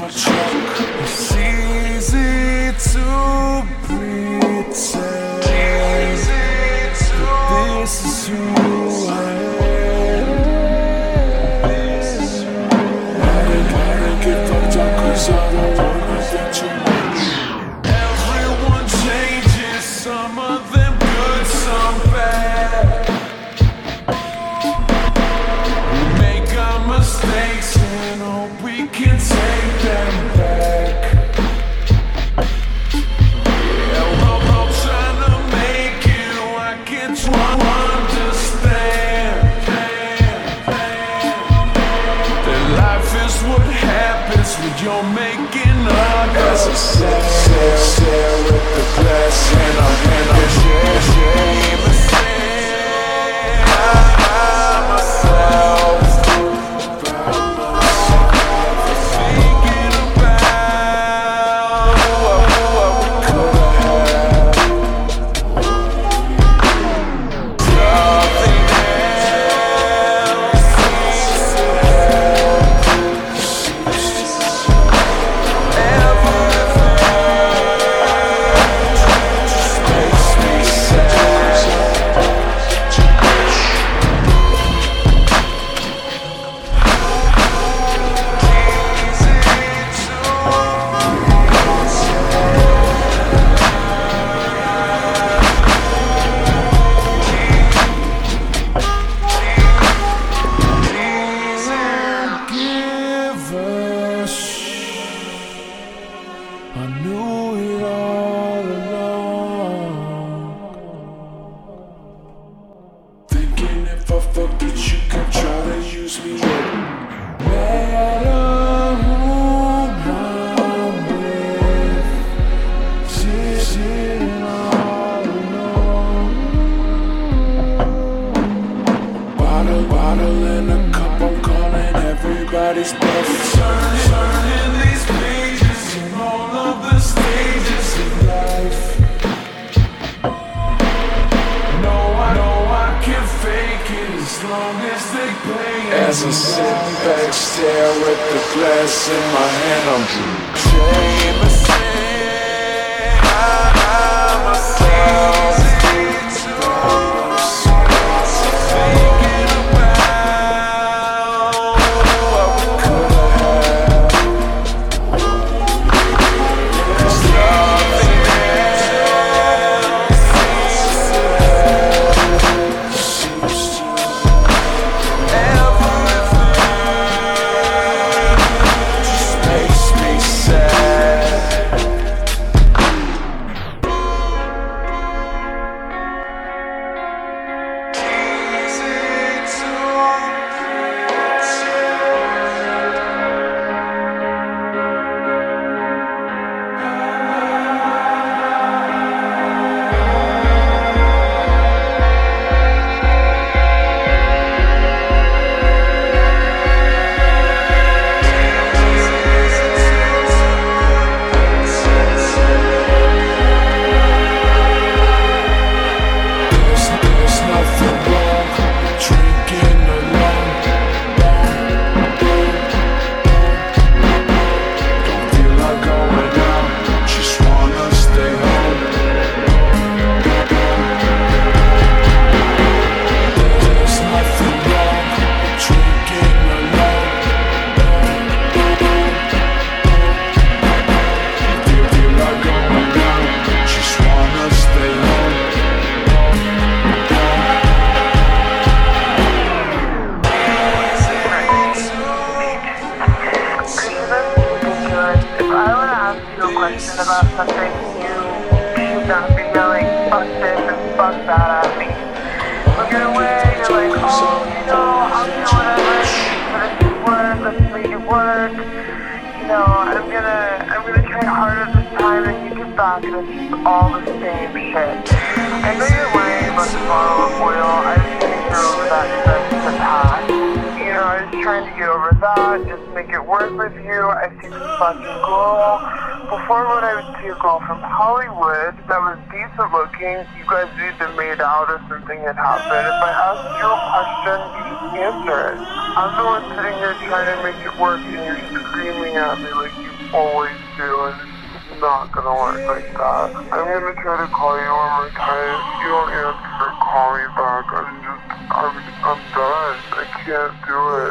truck. It's easy to pretend that this is who I am. I didn't get fucked up 'cause I don't wanna think too much. Everyone changes, some of them good, some bad. We make our mistakes and hope we can take them back. Yeah, we're all trying to make it, why can't you understand that life is what happens when you're making up? As I stare with the glass and I'm shame and say myself. Thinking about what we could have. Nothing else seems to help. Just makes me sad. Give a I knew it all along. Thinking if I fuck it, you can try to use me. Matter who I'm with, sitting all alone. Bottle in a cup, I'm calling everybody's bluff. Turning these pages in all of the stages of life. No, I can fake it as long as they play it. As I sit back, stare at the glass in my hand, I'm shame and say myself. Thinking about what we could have. There's nothing else seems to help. Everything just makes me sad. There's nothing wrong drinking alone. Don't feel like going out, just wanna stay home. There's nothing wrong drinking alone. Feel like going out, just wanna stay home. If I were to ask you a question about something, you should not be yelling, fuck this and fuck that at me. Look at away, you're like, oh, I'll do whatever it takes for this to work, let's make it work. I'm gonna try harder this time and you get back and it's just all the same shit. I know you're lying about the bottle of oil, I was getting over that since the past. I was trying to get over that, just make it work with you. I see this fucking girl. Before when I would see a girl from Hollywood that was decent looking, you guys either made out or something had happened. If I asked you a question, you answer it. I'm the one sitting here trying to make it work and you're screaming at me like you always do, and it's just not gonna work like that. I'm gonna try to call you one more time. If you don't answer, call me back. I'm done. I can't do it.